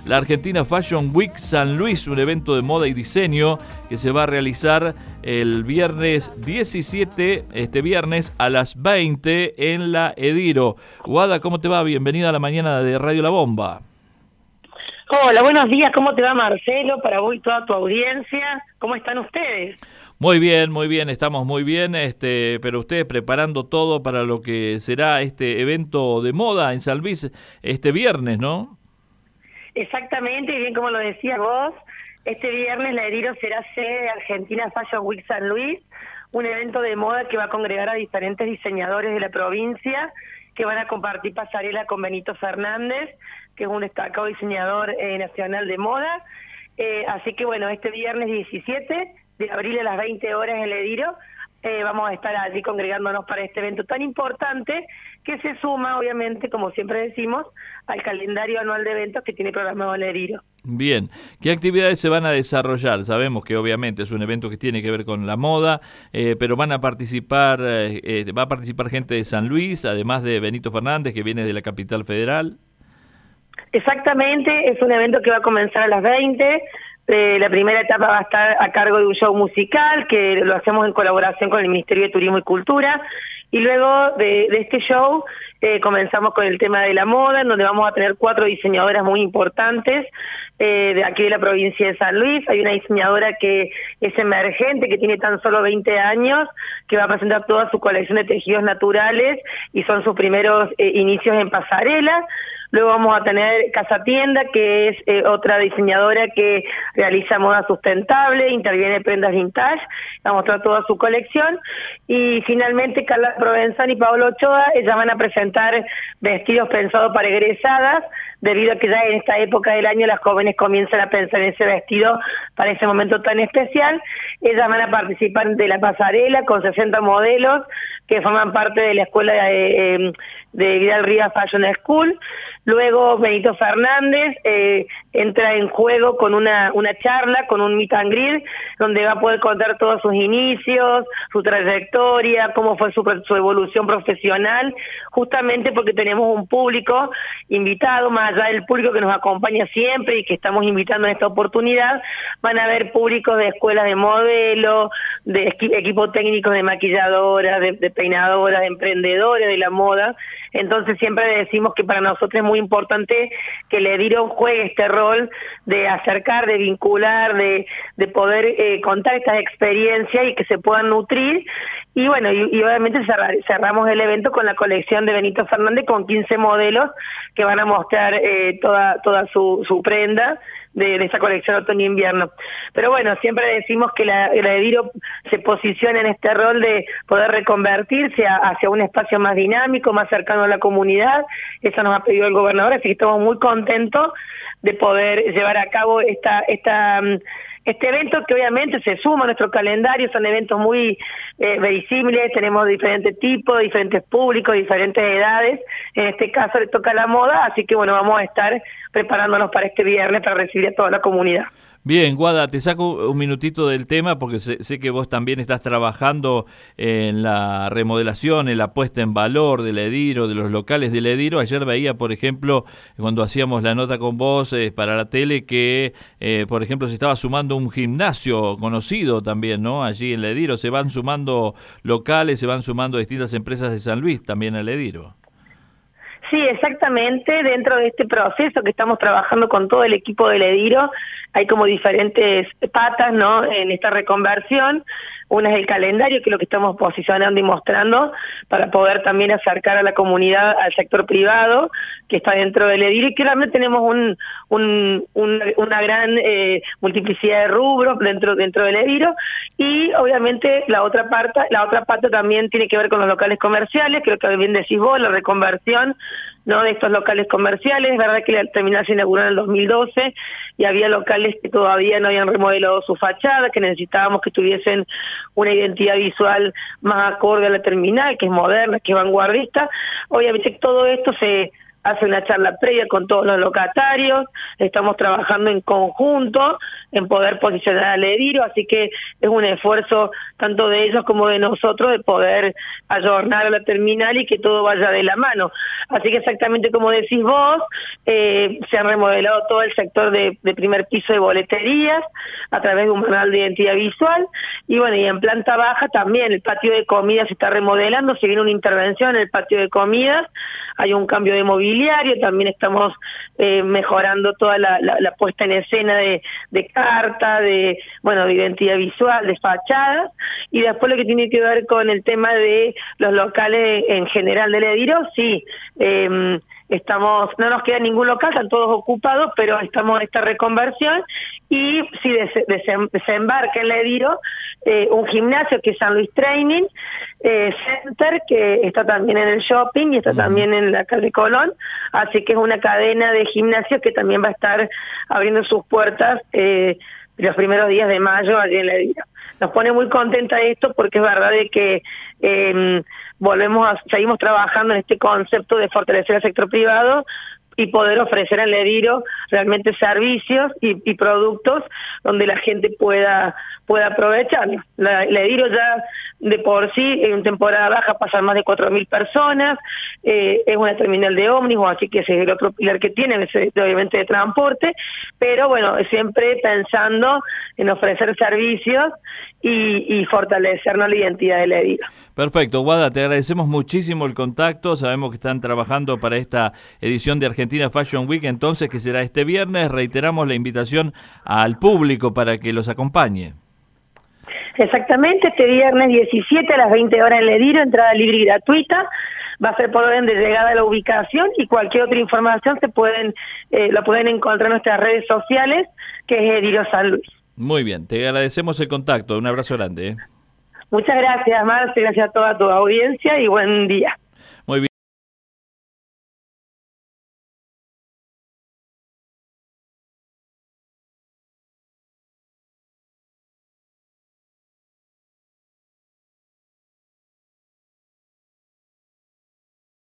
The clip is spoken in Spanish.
la Argentina Fashion Week San Luis, un evento de moda y diseño que se va a realizar el viernes 17, este viernes a las 20 en la Ediro. Guada, ¿cómo te va? Bienvenida a la mañana de Radio La Bomba. Hola, buenos días. ¿Cómo te va, Marcelo? Para vos y toda tu audiencia. ¿Cómo están ustedes? Muy bien, estamos muy bien, pero ustedes preparando todo para lo que será este evento de moda en San Luis este viernes, ¿no? Exactamente, y bien como lo decías vos, este viernes la Ediro será sede de Argentina Fashion Week San Luis, un evento de moda que va a congregar a diferentes diseñadores de la provincia que van a compartir pasarela con Benito Fernández, que es un destacado diseñador nacional de moda. Así que bueno, este viernes 17 de abril a las 20 horas en el Ediro, vamos a estar allí congregándonos para este evento tan importante que se suma, obviamente, como siempre decimos, al calendario anual de eventos que tiene programado el Ediro. Bien, ¿qué actividades se van a desarrollar? Sabemos que obviamente es un evento que tiene que ver con la moda, pero van a participar, va a participar gente de San Luis, además de Benito Fernández, que viene de la capital federal. Exactamente, es un evento que va a comenzar a las 20. La primera etapa va a estar a cargo de un show musical que lo hacemos en colaboración con el Ministerio de Turismo y Cultura, y luego de este show comenzamos con el tema de la moda, en donde vamos a tener 4 diseñadoras muy importantes de aquí de la provincia de San Luis. Hay una diseñadora que es emergente, que tiene tan solo 20 años, que va a presentar toda su colección de tejidos naturales y son sus primeros inicios en pasarela. Luego vamos a tener Casa Tienda, que es otra diseñadora que realiza moda sustentable, interviene en prendas vintage, va a mostrar toda su colección. Y finalmente Carla Provenzano y Pablo Ochoa, ellas van a presentar vestidos pensados para egresadas, debido a que ya en esta época del año las jóvenes comienzan a pensar en ese vestido para ese momento tan especial. Ellas van a participar de la pasarela con 60 modelos que forman parte de la escuela de Vidal Rivas Fashion School. Luego Benito Fernández entra en juego con una charla, con un meet and greet, donde va a poder contar todos sus inicios, su trayectoria, cómo fue su evolución profesional, justamente porque tenemos un público invitado, más allá del público que nos acompaña siempre y que estamos invitando en esta oportunidad. Van a haber públicos de escuelas de modelo, de equipo técnico de maquilladoras, de peinadoras, de emprendedores de la moda. Entonces siempre decimos que para nosotros es muy importante que el Ediro juegue este rol de acercar, de vincular, de poder contar estas experiencias y que se puedan nutrir. Y bueno, y obviamente cerramos el evento con la colección de Benito Fernández con 15 modelos que van a mostrar toda su prenda de esa colección otoño-invierno. Pero bueno, siempre decimos que la Ediro se posiciona en este rol de poder reconvertirse hacia un espacio más dinámico, más cercano a la comunidad. Eso nos ha pedido el gobernador, así que estamos muy contentos de poder llevar a cabo este evento, que obviamente se suma a nuestro calendario. Son eventos muy visibles, tenemos diferentes tipos, diferentes públicos, diferentes edades. En este caso le toca la moda, así que bueno, vamos a estar preparándonos para este viernes para recibir a toda la comunidad. Bien, Guada, te saco un minutito del tema porque sé que vos también estás trabajando en la remodelación, en la puesta en valor del Ediro, de los locales del Ediro. Ayer veía, por ejemplo, cuando hacíamos la nota con vos para la tele, que, por ejemplo, se estaba sumando un gimnasio conocido también, ¿no? Allí en el Ediro se van sumando locales, se van sumando distintas empresas de San Luis también al Ediro. Sí, exactamente. Dentro de este proceso que estamos trabajando con todo el equipo del Ediro, hay como diferentes patas, ¿no?, en esta reconversión. Una es el calendario, que es lo que estamos posicionando y mostrando para poder también acercar a la comunidad, al sector privado que está dentro del Ediro, y que realmente tenemos una gran multiplicidad de rubros dentro del Ediro. Y obviamente la otra parte también tiene que ver con los locales comerciales, creo que bien decís vos, la reconversión, ¿no?, de estos locales comerciales. Es verdad que la terminal se inauguró en el 2012 y había locales que todavía no habían remodelado su fachada, que necesitábamos que tuviesen una identidad visual más acorde a la terminal, que es moderna, que es vanguardista. Obviamente todo esto se hace una charla previa con todos los locatarios, estamos trabajando en conjunto en poder posicionar al Ediro, así que es un esfuerzo tanto de ellos como de nosotros de poder ayornar a la terminal y que todo vaya de la mano. Así que exactamente como decís vos, se ha remodelado todo el sector de primer piso de boleterías a través de un manual de identidad visual, y bueno, y en planta baja también el patio de comidas se está remodelando, se viene una intervención en el patio de comidas, hay un cambio de mobiliario, también estamos mejorando toda la puesta en escena de carta, de identidad visual, de fachadas, y después lo que tiene que ver con el tema de los locales en general del Ediro, sí, no nos queda ningún local, están todos ocupados, pero estamos en esta reconversión, y si desembarca en el Ediro un gimnasio que es San Luis Training Center, que está también en el shopping y está también en la calle Colón, así que es una cadena de gimnasios que también va a estar abriendo sus puertas los primeros días de mayo allí en el Ediro. Nos pone muy contenta esto porque es verdad de que seguimos trabajando en este concepto de fortalecer el sector privado y poder ofrecer al Ediro realmente servicios y productos donde la gente pueda aprovecharlo. El Ediro ya de por sí en temporada baja pasan más de 4.000 personas, es una terminal de ómnibus, así que ese es el otro pilar que tiene, obviamente de transporte, pero bueno, siempre pensando en ofrecer servicios y fortalecernos la identidad del Ediro. Perfecto, Guada, te agradecemos muchísimo el contacto, sabemos que están trabajando para esta edición de Argentina Fashion Week, entonces que será este viernes, reiteramos la invitación al público para que los acompañe. Exactamente, este viernes 17 a las 20 horas en el Ediro, entrada libre y gratuita, va a ser por orden de llegada a la ubicación, y cualquier otra información la pueden encontrar en nuestras redes sociales, que es Ediro San Luis. Muy bien, te agradecemos el contacto, un abrazo grande. Muchas gracias, Marce, gracias a toda tu audiencia y buen día.